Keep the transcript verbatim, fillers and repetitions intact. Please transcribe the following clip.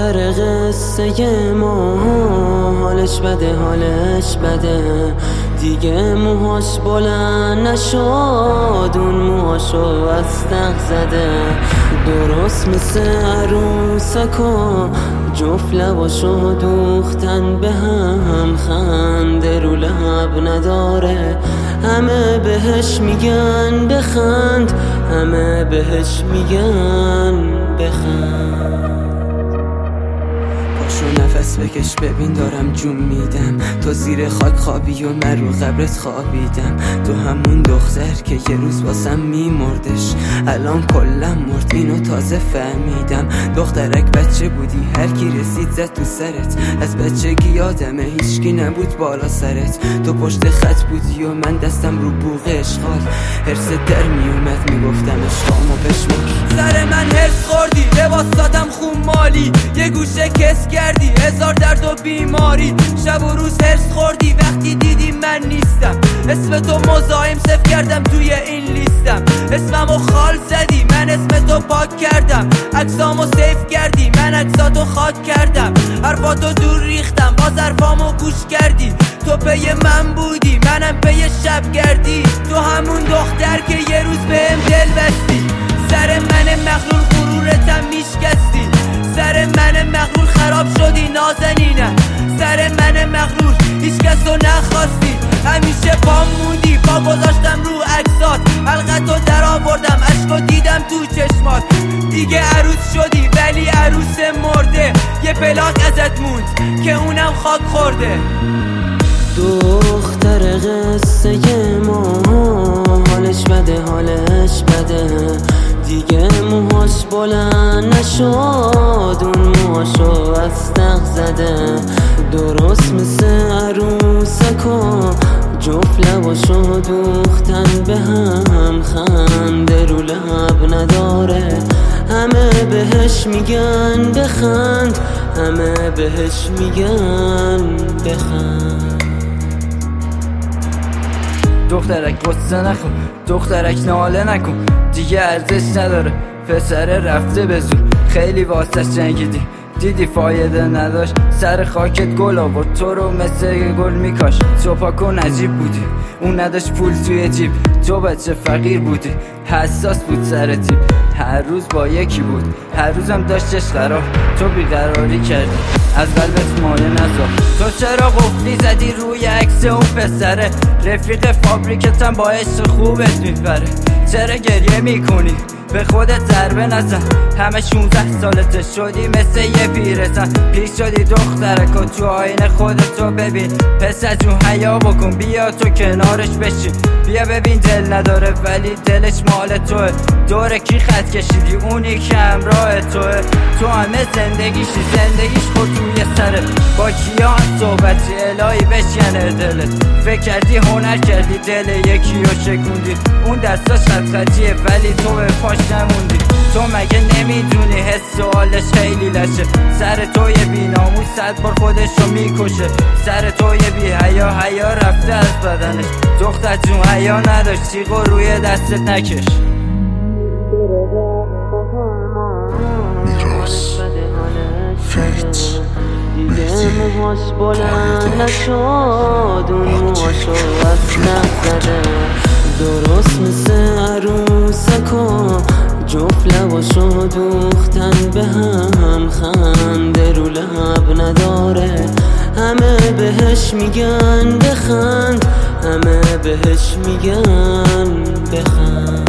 دختر قصه ما حالش بده حالش بده دیگه موهاش بلند نشد اون موهاشو از تق زده درست مثل عروسکا جفت لباشو دوختن به هم خنده رو لب نداره همه بهش میگن بخند همه بهش میگن بخند پاشو نفس بکش ببین دارم جون میدم تو زیر خاک خوابی و من رو قبرت خوابیدم تو همون دختر که یه روز واسم میمردش الان کلم مرد اینو تازه فهمیدم دخترک بچه بودی هر کی رسید زد تو سرت از بچگی یادمه هیچکی نبود بالا سرت تو پشت خط بودی و من دستم رو بوق اشغال هرست در میومد میگفتم اشغامو بشمار سر من هرس خوردی لباساتم خون مالی یه گوشه کس کردی هزار درد و بیماری شب و روز هرس خوردی وقتی دیدی من نیستم اسم تو مزاحم صف کردم توی این لیستم اسممو خال زدی من اسم تو پاک کردم عکسامو سیف کردی من عکساتو خاک کردم حرفاتو دور ریختم باز حرفامو گوش کردی تو پی من بودی منم پی شب گردی تو همون دختر که یه روز بهم دل بستی سر من مغرور غرورتم میشکستی سر من مغرور خراب شدی نازنینم سر من مغرور هیچ کسو نخواستی همیشه پام موندی پا گذاشتم رو عکسات حلقتو در آوردم عشقو دیدم تو چشمات دیگه عروس شدی ولی عروس مرده یه پلاک ازت موند که اونم خاک خورده دختر قصه ما حالش بده حالش بده دیگه موهاش بلند نشد اون موهاشو از تق زده درست مثل عروسکا جفت لباشو دوختن به هم خنده رو لب نداره همه بهش میگن بخند همه بهش میگن بخند دخترک غصه نخون دخترک ناله نکن دیگه ارزش نداره پسره رفته به زور خیلی واسش جنگیدی دیدی فایده نداشت سر خاکت گل آورد تو رو مثل گل میکاش تو پاکن عجیب بودی اون نداشت پول توی جیب تو بچه فقیر بودی حساس بود سر تیپ هر روز با یکی بود هر روزم داشتش قرار تو بیقراری کردی از قلبت مایه نذار تو چرا قفلی زدی روی عکس اون پسره رفیق فابریکتم با عشق خوبت میپره چرا گریه میکنی به خودت ضربه نزن همه شونزده سالته شدی مثل یه پیرزن پیر شدی دخترک و تو آینه خودتو ببین پسر جون حیا بکن بیا تو کنارش بشین بیا ببین دل نداره ولی دلش مال توه دور کی خط کشیدی اونی که همراه توه تو همه زندگیشی زندگیش خود توی سره با کیا هم صحبتی الهی بشکنه دلت فکر کردی هنر کردی دل یکی رو شکوندی اون دستاش خط خطیه ولی تو به پاش نموندی تو مگه نمیدونی حس و حالش خیلی لشه سر توی بی ناموس صد بار خودشو میکشه سر توی بی حیا حیا رفته از بدنش دختر جون حیا نداشت سیغو روی دستت نکش میراث فیت دیگه موهاش بلند نشد اون موهاشو از تق زده درست مثل عروسکا جفت لباشو دوختن به هم خنده رو لب نداره همه بهش میگن بخند همه بهش میگن بخند